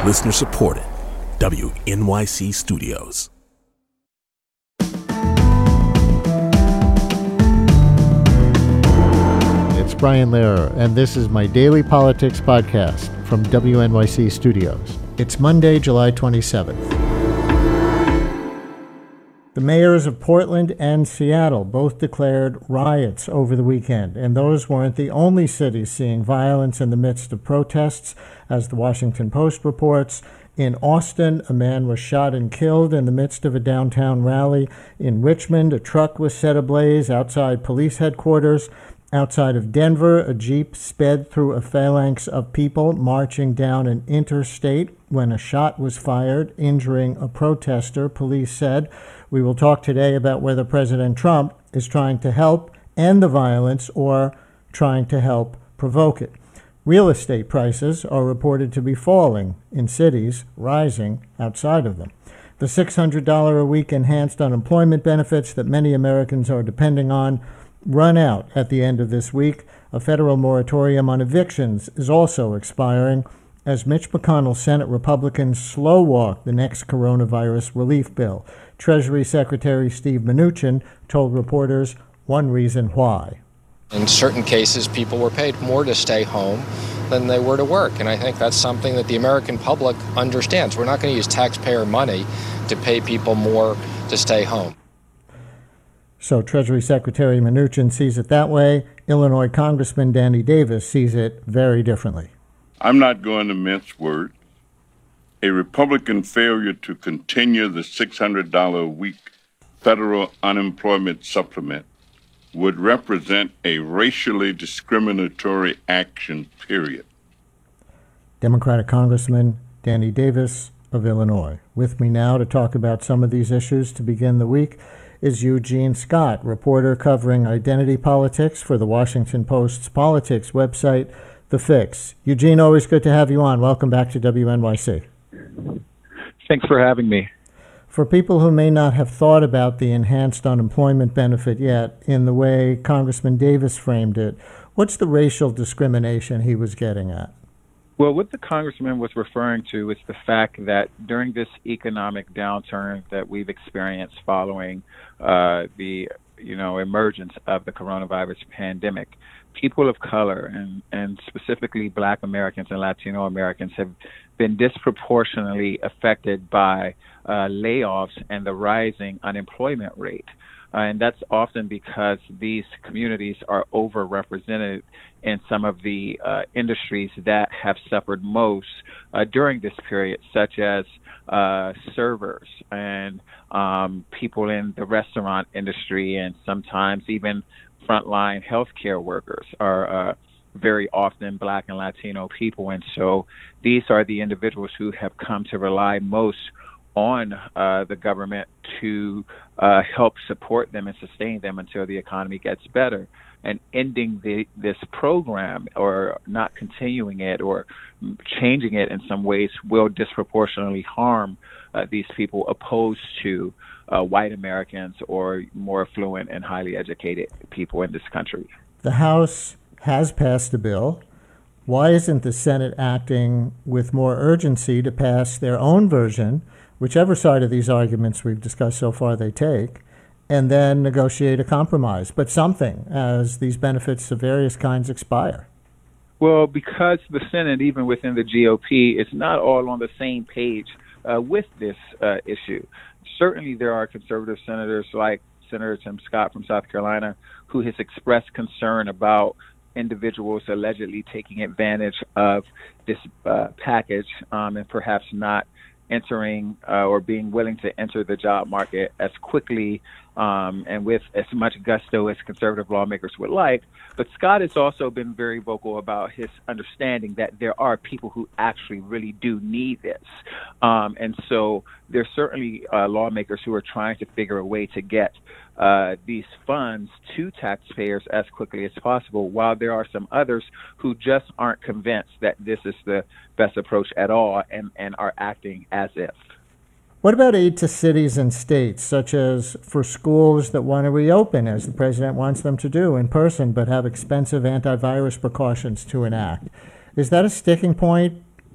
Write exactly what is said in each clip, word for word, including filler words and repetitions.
Listener supported. W N Y C Studios. It's Brian Lehrer, and this is my daily politics podcast from W N Y C Studios. It's Monday, July twenty-seventh. The mayors of Portland and Seattle both declared riots over the weekend, and those weren't the only cities seeing violence in the midst of protests. As the Washington Post reports, in Austin, a man was shot and killed in the midst of a downtown rally. In Richmond, a truck was set ablaze outside police headquarters. Outside of Denver, a Jeep sped through a phalanx of people marching down an interstate when a shot was fired, injuring a protester, police said. We will talk today about whether President Trump is trying to help end the violence or trying to help provoke it. Real estate prices are reported to be falling in cities, rising outside of them. The six hundred dollars a week enhanced unemployment benefits that many Americans are depending on run out at the end of this week. A federal moratorium on evictions is also expiring as Mitch McConnell's Senate Republicans slow walk the next coronavirus relief bill. Treasury Secretary Steve Mnuchin told reporters one reason why. In certain cases, people were paid more to stay home than they were to work, and I think that's something that the American public understands. We're not going to use taxpayer money to pay people more to stay home. So Treasury Secretary Mnuchin sees it that way. Illinois Congressman Danny Davis sees it very differently. I'm not going to mince words. A Republican failure to continue the six hundred dollars a week federal unemployment supplement would represent a racially discriminatory action, period. Democratic Congressman Danny Davis of Illinois. With me now to talk about some of these issues to begin the week is Eugene Scott, reporter covering identity politics for the Washington Post's politics website, The Fix. Eugene, always good to have you on. Welcome back to W N Y C. Thanks for having me. For people who may not have thought about the enhanced unemployment benefit yet in the way Congressman Davis framed it, what's the racial discrimination he was getting at? Well, what the congressman was referring to is the fact that during this economic downturn that we've experienced following uh, the you know emergence of the coronavirus pandemic, people of color and, and specifically Black Americans and Latino Americans have been disproportionately affected by uh, layoffs and the rising unemployment rate. Uh, and that's often because these communities are overrepresented in some of the uh, industries that have suffered most uh, during this period, such as uh, servers and um, people in the restaurant industry, and sometimes even frontline healthcare workers are uh, very often Black and Latino people. And so these are the individuals who have come to rely most on uh, the government to uh, help support them and sustain them until the economy gets better. And ending the, this program or not continuing it or changing it in some ways will disproportionately harm uh, these people opposed to uh, white Americans or more affluent and highly educated people in this country. The House has passed a bill. Why isn't the Senate acting with more urgency to pass their own version, whichever side of these arguments we've discussed so far they take, and then negotiate a compromise, but something, as these benefits of various kinds expire? Well, because the Senate, even within the G O P, is not all on the same page uh, with this uh, issue. Certainly there are conservative senators like Senator Tim Scott from South Carolina who has expressed concern about individuals allegedly taking advantage of this uh, package um, and perhaps not entering uh, or being willing to enter the job market as quickly um, and with as much gusto as conservative lawmakers would like. But Scott has also been very vocal about his understanding that there are people who actually really do need this. Um, and so there's certainly uh, lawmakers who are trying to figure a way to get uh, these funds to taxpayers as quickly as possible, while there are some others who just aren't convinced that this is the best approach at all and, and are acting as if. What about aid to cities and states, such as for schools that want to reopen, as the president wants them to do in person, but have expensive antivirus precautions to enact? Is that a sticking point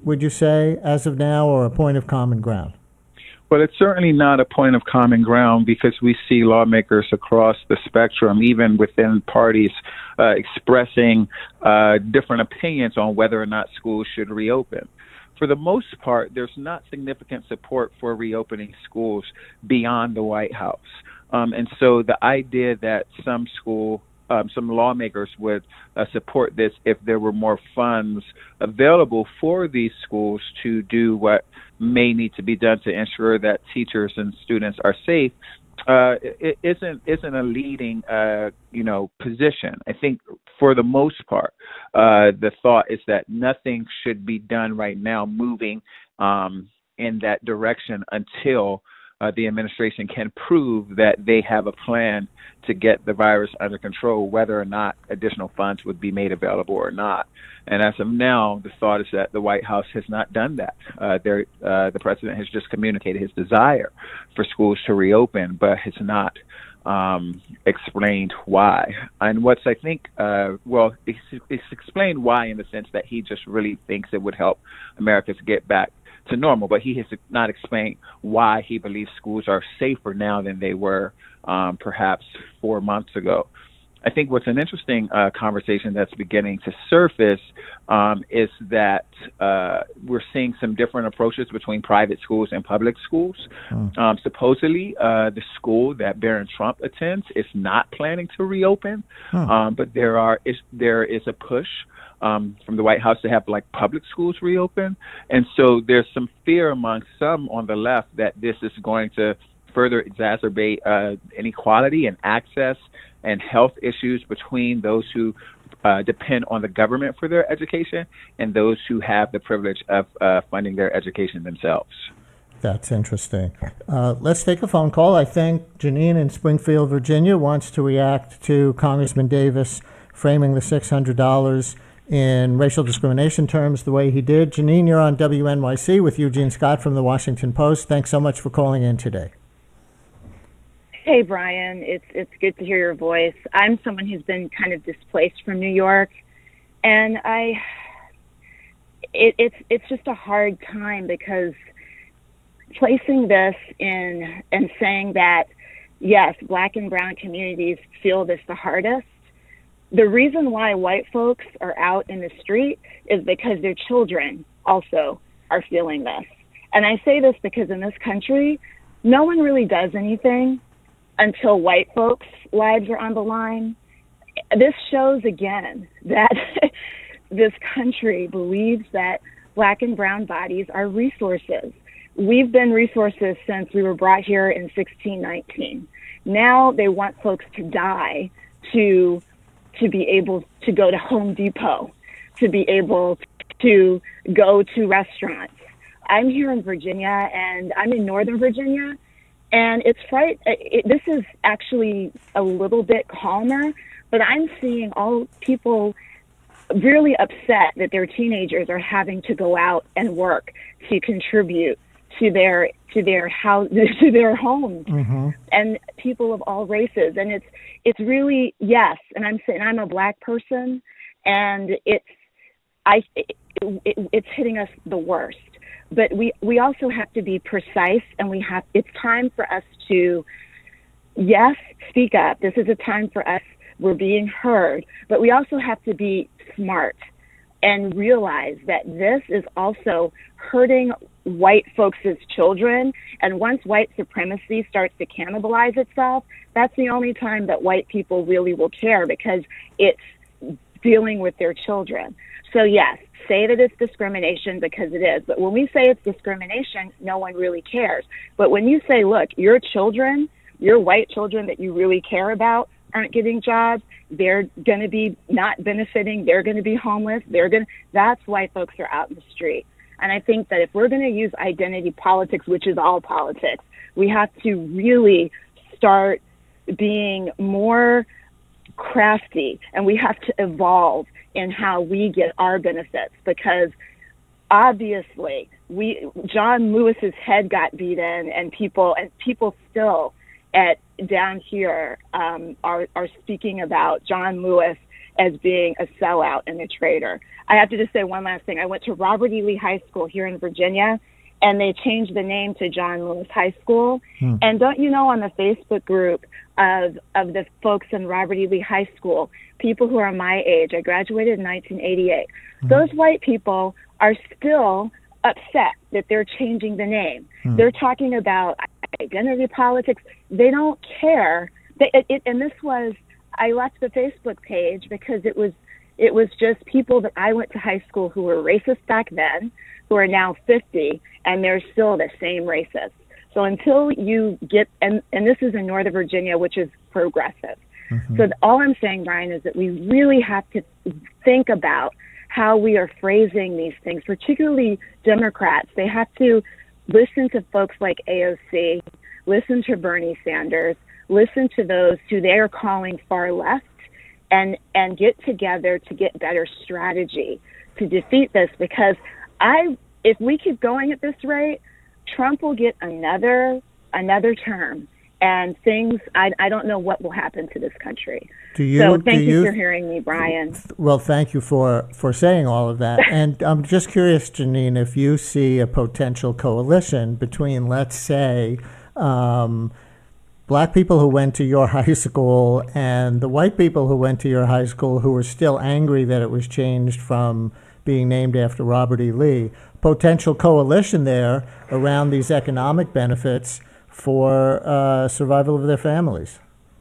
would you say, as of now, or a point of common ground? Well, it's certainly not a point of common ground because we see lawmakers across the spectrum, even within parties, uh, expressing uh, different opinions on whether or not schools should reopen. For the most part, there's not significant support for reopening schools beyond the White House. Um, and so the idea that some school, um, some lawmakers would uh, support this if there were more funds available for these schools to do what may need to be done to ensure that teachers and students are safe, uh, it isn't isn't a leading uh, you know position. I think for the most part, uh, the thought is that nothing should be done right now, moving um, in that direction until Uh, the administration can prove that they have a plan to get the virus under control, whether or not additional funds would be made available or not. And as of now, the thought is that the White House has not done that. Uh, there, uh, the president has just communicated his desire for schools to reopen, but has not um, explained why. And what's, I think, uh, well, it's, it's explained why in the sense that he just really thinks it would help America to get back to normal, but he has not explained why he believes schools are safer now than they were um, perhaps four months ago. I think what's an interesting uh, conversation that's beginning to surface um, is that uh, we're seeing some different approaches between private schools and public schools. Mm. Um, supposedly, uh, the school that Barron Trump attends is not planning to reopen, mm. um, but there are is, there is a push Um, from the White House to have like public schools reopen. And so there's some fear among some on the left that this is going to further exacerbate uh, inequality and access and health issues between those who uh, depend on the government for their education and those who have the privilege of uh, funding their education themselves. That's interesting. Uh, let's take a phone call. I think Janine in Springfield, Virginia, wants to react to Congressman Davis framing the six hundred dollars in racial discrimination terms the way he did. Janine, you're on W N Y C with Eugene Scott from the Washington Post. Thanks so much for calling in today. Hey, Brian. It's it's good to hear your voice. I'm someone who's been kind of displaced from New York, and I it, it's it's just a hard time because placing this in and saying that, yes, Black and brown communities feel this the hardest. The reason why white folks are out in the street is because their children also are feeling this. And I say this because in this country, no one really does anything until white folks' lives are on the line. This shows again that this country believes that Black and brown bodies are resources. We've been resources since we were brought here in sixteen nineteen. Now they want folks to die to to be able to go to Home Depot, to be able to go to restaurants. I'm here in Virginia, and I'm in Northern Virginia, and it's fright. It, this is actually a little bit calmer, but I'm seeing all people really upset that their teenagers are having to go out and work to contribute to their to their house to their homes, mm-hmm. and people of all races. And it's it's really yes. And I'm saying I'm a Black person, and it's I it, it, it's hitting us the worst. But we we also have to be precise, and we have it's time for us to yes speak up. This is a time for us. We're being heard, but we also have to be smart and realize that this is also hurting white folks' children. And once white supremacy starts to cannibalize itself, that's the only time that white people really will care, because it's dealing with their children. So yes, say that it's discrimination because it is. But when we say it's discrimination, no one really cares. But when you say, look, your children, your white children that you really care about aren't getting jobs, they're going to be not benefiting, they're going to be homeless, they're going to, that's why folks are out in the street. And I think that if we're going to use identity politics, which is all politics, we have to really start being more crafty, and we have to evolve in how we get our benefits, because obviously we John Lewis's head got beaten, and people and people still at down here um, are are speaking about John Lewis as being a sellout and a traitor. I have to just say one last thing. I went to Robert E. Lee High School here in Virginia, and they changed the name to John Lewis High School. Hmm. And don't you know, on the Facebook group of of the folks in Robert E. Lee High School, people who are my age, I graduated in nineteen eighty-eight, hmm. those white people are still upset that they're changing the name. Hmm. They're talking about identity politics. They don't care. They, it, it, and this was, I left the Facebook page because it was it was just people that I went to high school who were racist back then, who are now fifty, and they're still the same racists. So until you get, and, and this is in Northern Virginia, which is progressive. Mm-hmm. So all I'm saying, Brian, is that we really have to think about how we are phrasing these things, particularly Democrats. They have to listen to folks like A O C, listen to Bernie Sanders, listen to those who they are calling far left, and and get together to get better strategy to defeat this. Because I, if we keep going at this rate, Trump will get another another term, and things, I, I don't know what will happen to this country. Do you, so thank do you you, for hearing me, Brian. Well, thank you for, for saying all of that. And I'm just curious, Janine, if you see a potential coalition between, let's say, um, black people who went to your high school and the white people who went to your high school who were still angry that it was changed from being named after Robert E. Lee, potential coalition there around these economic benefits for uh, survival of their families.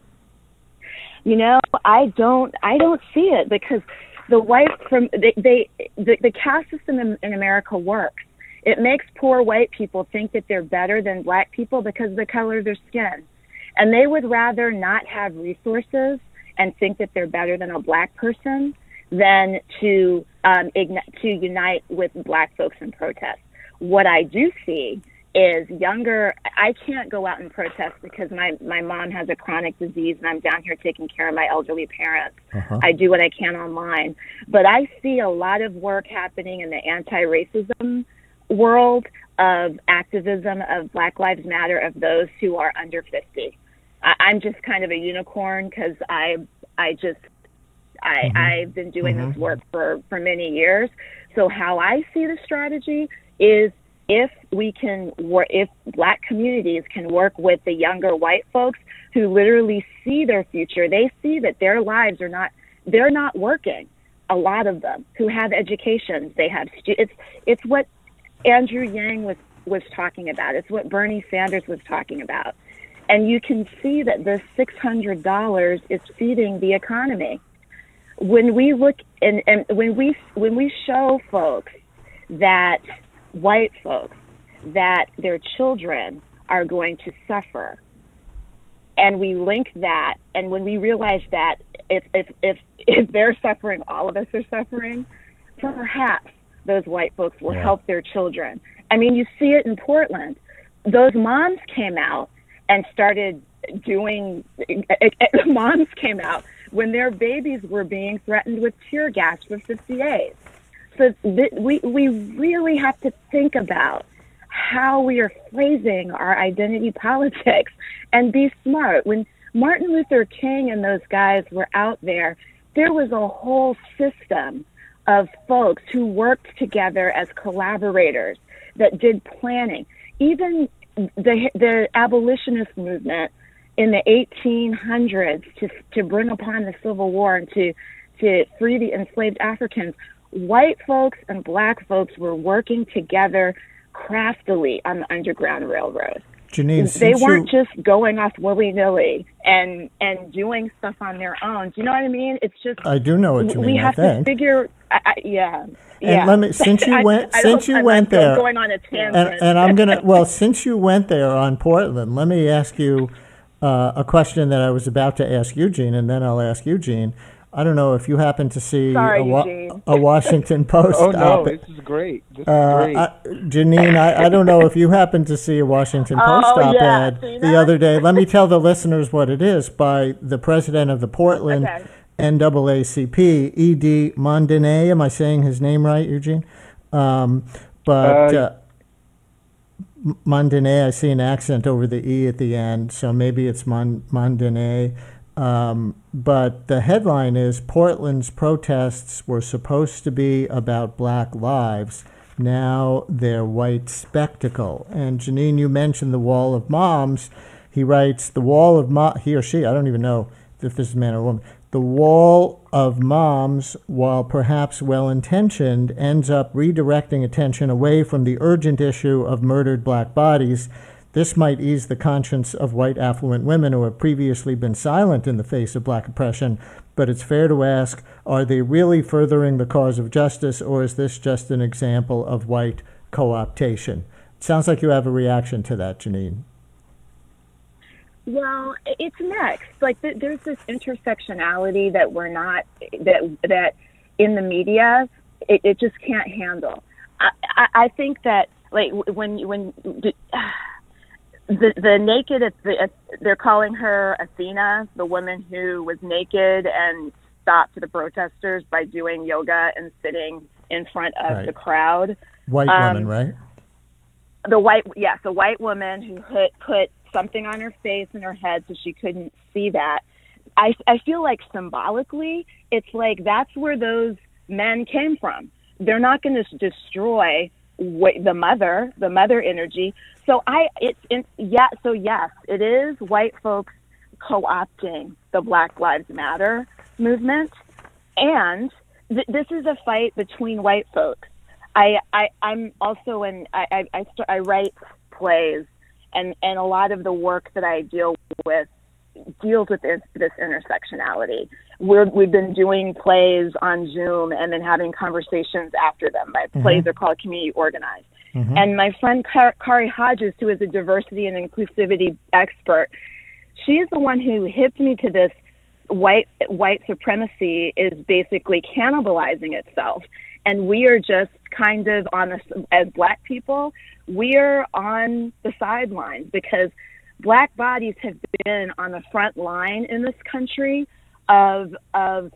You know, I don't, I don't see it, because the white from they, they the, the caste system in, in America works. It makes poor white people think that they're better than black people because of the color of their skin, and they would rather not have resources and think that they're better than a black person than to um, ign- to unite with black folks in protest. What I do see is younger, I can't go out and protest because my, my mom has a chronic disease and I'm down here taking care of my elderly parents. Uh-huh. I do what I can online. But I see a lot of work happening in the anti-racism world of activism of Black Lives Matter, of those who are under fifty. I, I'm just kind of a unicorn because I I just, I, mm-hmm. I've been doing mm-hmm. this work for, for many years. So how I see the strategy is, if we can, if black communities can work with the younger white folks who literally see their future, they see that their lives are not, they're not working. A lot of them who have educations, they have, stu- it's, it's what Andrew Yang was, was talking about. It's what Bernie Sanders was talking about. And you can see that the six hundred dollars is feeding the economy. When we look and, and when we, when we show folks that white folks, that their children are going to suffer, and we link that, and when we realize that if if if, if they're suffering, all of us are suffering, perhaps those white folks will yeah. help their children. I mean, you see it in Portland. Those moms came out and started doing, moms came out when their babies were being threatened with tear gas for fifty days. So th- we we really have to think about how we are phrasing our identity politics and be smart. When Martin Luther King and those guys were out there, there was a whole system of folks who worked together as collaborators that did planning. Even the the abolitionist movement in the eighteen hundreds to to bring upon the Civil War and to to free the enslaved Africans. White folks and black folks were working together craftily on the Underground Railroad. Janine, they weren't you... just going off willy-nilly and and doing stuff on their own. Do you know what I mean? It's just I do know what you we mean. We have I think. to figure. I, I, yeah. And yeah. let me, since you went, I, since I you went there, going on a tangent. And, and I'm gonna. Well, since you went there on Portland, let me ask you uh, a question that I was about to ask Eugene, and then I'll ask Eugene. I don't know if you happen to see Sorry, a, wa- a Washington Post. Oh no, op- this is great. This is uh, great. I, Janine, I, I don't know if you happen to see a Washington Post oh, op-ed yeah. the other day. Let me tell the listeners what it is, by the president of the Portland okay. N double A C P, E D Mondene. Am I saying his name right, Eugene? Um, but uh, uh, Mondene, I see an accent over the E at the end, so maybe it's Mon- Mondene. Um, but the headline is Portland's protests were supposed to be about Black lives. Now they're white spectacle. And Janine, you mentioned the Wall of Moms. He writes, the Wall of Mo- he or she, I don't even know if this is a man or woman, the Wall of Moms, while perhaps well-intentioned, ends up redirecting attention away from the urgent issue of murdered Black bodies. This might ease the conscience of white affluent women who have previously been silent in the face of Black oppression, but it's fair to ask, are they really furthering the cause of justice, or is this just an example of white co-optation? It sounds like you have a reaction to that, Janine. Well, it's mixed. Like th- there's this intersectionality that we're not, that that in the media, it, it just can't handle. I, I, I think that like when when the the, the naked, the, they're calling her Athena, the woman who was naked and stopped the protesters by doing yoga and sitting in front of right. the crowd. White um, woman, right? The white, yes, the white woman who put put something on her face and her head so she couldn't see that. I, I feel like symbolically, it's like that's where those men came from. They're not going to destroy wh- the mother, the mother energy. So I, it's in, yeah. So yes, it is white folks co-opting the Black Lives Matter movement, and th- this is a fight between white folks. I, I I'm also in. I I I, st- I write plays. And and a lot of the work that I deal with deals with this, this intersectionality. We're, we've been doing plays on Zoom and then having conversations after them. My mm-hmm. plays are called Community Organized. Mm-hmm. And my friend Car- Kari Hodges, who is a diversity and inclusivity expert, she is the one who hipped me to this white white supremacy is basically cannibalizing itself. And we are just kind of on the, as Black people, we are on the sidelines because Black bodies have been on the front line in this country of, of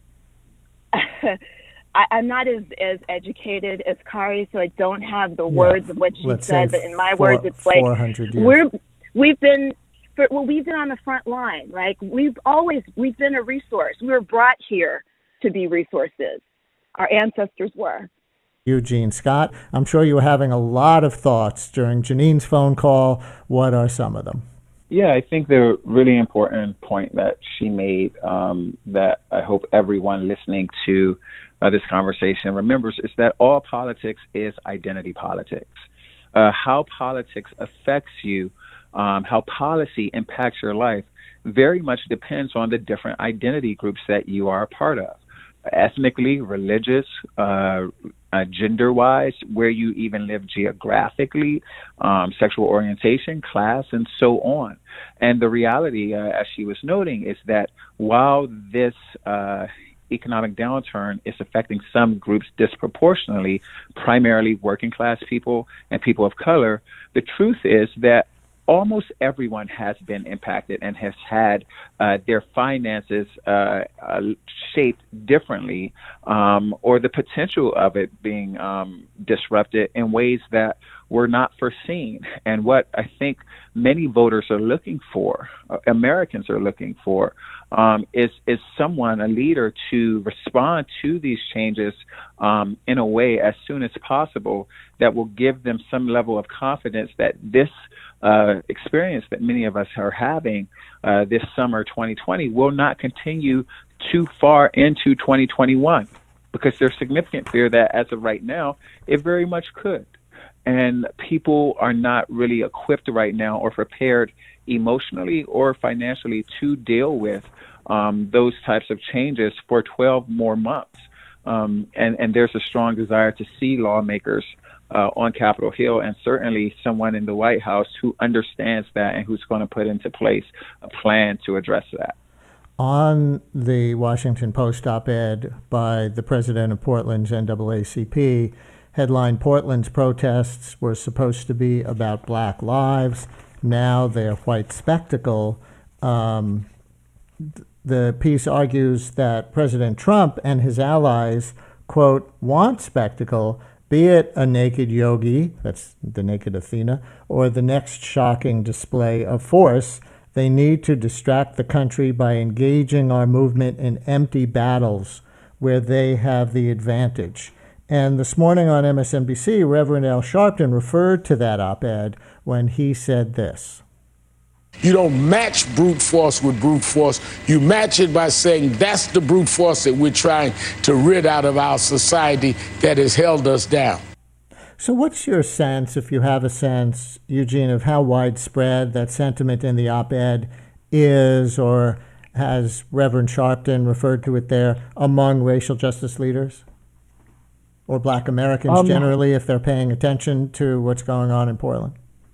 I, I'm not as, as educated as Kari, so I don't have the yeah, words of what she said, but in my four, words, it's like, we're, we've been, for, well, we've been on the front line. Like we've always, we've been a resource. We were brought here to be resources. Our ancestors were. Eugene Scott, I'm sure you were having a lot of thoughts during Janine's phone call. What are some of them? Yeah, I think the really important point that she made um, that I hope everyone listening to uh, this conversation remembers is that all politics is identity politics. Uh, how politics affects you, um, how policy impacts your life very much depends on the different identity groups that you are a part of. Ethnically, religious, uh, uh, gender-wise, where you even live geographically, um, sexual orientation, class, and so on. And the reality, uh, as she was noting, is that while this uh, economic downturn is affecting some groups disproportionately, primarily working-class people and people of color, the truth is that almost everyone has been impacted and has had uh, their finances uh, uh, shaped differently, um, or the potential of it being um, disrupted in ways that were not foreseen. And what I think many voters are looking for, uh, Americans are looking for, um, is is someone, a leader, to respond to these changes um, in a way as soon as possible that will give them some level of confidence that this uh, experience that many of us are having uh, this summer twenty twenty will not continue too far into twenty twenty-one, because there's significant fear that as of right now, it very much could. And people are not really equipped right now or prepared emotionally or financially to deal with um, those types of changes for twelve more months. Um, and, and there's a strong desire to see lawmakers uh, on Capitol Hill, and certainly someone in the White House who understands that and who's going to put into place a plan to address that. On the Washington Post op-ed by the president of Portland's N double A C P, headline, Portland's protests were supposed to be about Black lives. Now they're white spectacle. Um, the piece argues that President Trump and his allies, quote, want spectacle, be it a naked yogi, that's the naked Athena, or the next shocking display of force. They need to distract the country by engaging our movement in empty battles where they have the advantage. And this morning on M S N B C, Reverend Al Sharpton referred to that op-ed when he said this. You don't match brute force with brute force. You match it by saying that's the brute force that we're trying to rid out of our society that has held us down. So what's your sense, if you have a sense, Eugene, of how widespread that sentiment in the op-ed is, or has Reverend Sharpton referred to it there, among racial justice leaders? Or Black Americans um, generally, if they're paying attention to what's going on in Portland?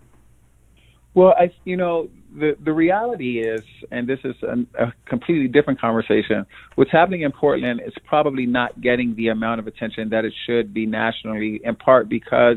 Well, I, you know, the, the reality is, and this is a, a completely different conversation, what's happening in Portland is probably not getting the amount of attention that it should be nationally, in part because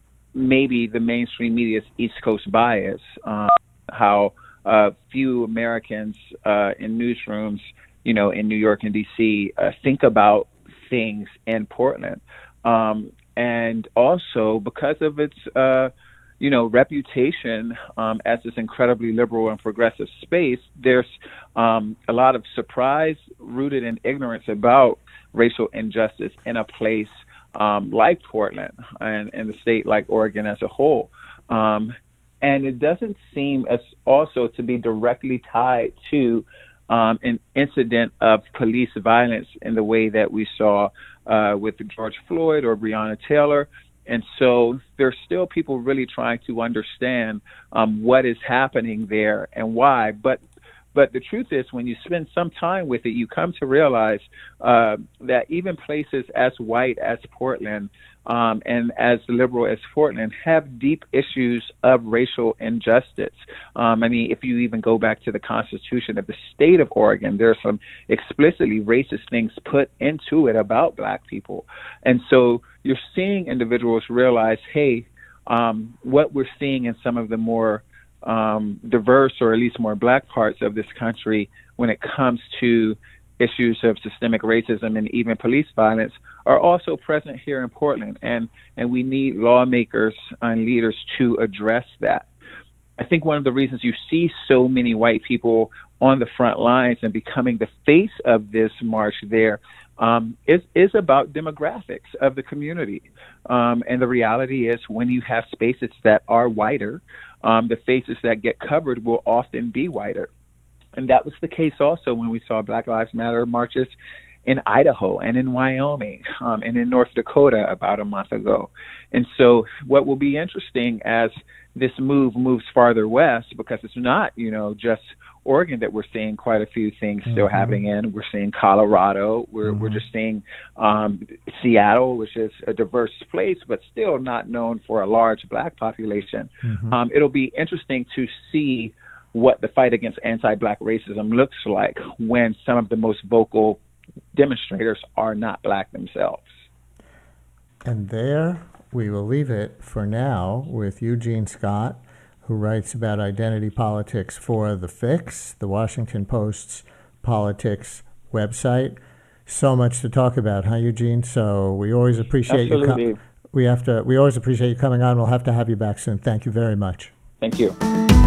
maybe the mainstream media's East Coast bias, um, how uh, few Americans uh, in newsrooms, you know, in New York and D C uh, think about things in Portland. Um, and also because of its, uh, you know, reputation um, as this incredibly liberal and progressive space, there's um, a lot of surprise rooted in ignorance about racial injustice in a place um, like Portland and in the state like Oregon as a whole. Um, and it doesn't seem as also to be directly tied to um, an incident of police violence in the way that we saw uh, with George Floyd or Breonna Taylor. And so there's still people really trying to understand um, what is happening there and why. But but the truth is, when you spend some time with it, you come to realize uh, that even places as white as Portland um, and as liberal as Portland have deep issues of racial injustice. Um, I mean, if you even go back to the Constitution of the state of Oregon, there are some explicitly racist things put into it about Black people. And so you're seeing individuals realize, hey, um, what we're seeing in some of the more um, diverse or at least more Black parts of this country when it comes to issues of systemic racism and even police violence are also present here in Portland. And, and we need lawmakers and leaders to address that. I think one of the reasons you see so many white people on the front lines and becoming the face of this march there Um, is, is about demographics of the community. Um, and the reality is when you have spaces that are whiter, um, the faces that get covered will often be whiter. And that was the case also when we saw Black Lives Matter marches in Idaho and in Wyoming um, and in North Dakota about a month ago. And so what will be interesting as this move moves farther west, because it's not, you know, just Oregon that we're seeing quite a few things still mm-hmm. happening in. We're seeing Colorado. We're mm-hmm. we're just seeing um, Seattle, which is a diverse place, but still not known for a large Black population. Mm-hmm. Um, it'll be interesting to see what the fight against anti-Black racism looks like when some of the most vocal demonstrators are not Black themselves. And there we will leave it for now with Eugene Scott, who writes about identity politics for The Fix, the Washington Post's politics website. So much to talk about, huh, Eugene? So we always appreciate Absolutely. you. Com- we have to. We always appreciate you coming on. We'll have to have you back soon. Thank you very much. Thank you.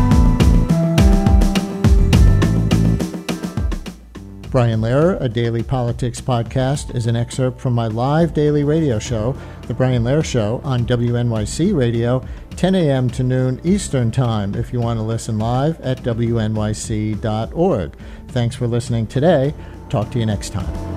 Brian Lehrer, a daily politics podcast, is an excerpt from my live daily radio show, The Brian Lehrer Show, on W N Y C Radio, ten a.m. to noon Eastern Time, if you want to listen live at W N Y C dot org. Thanks for listening today. Talk to you next time.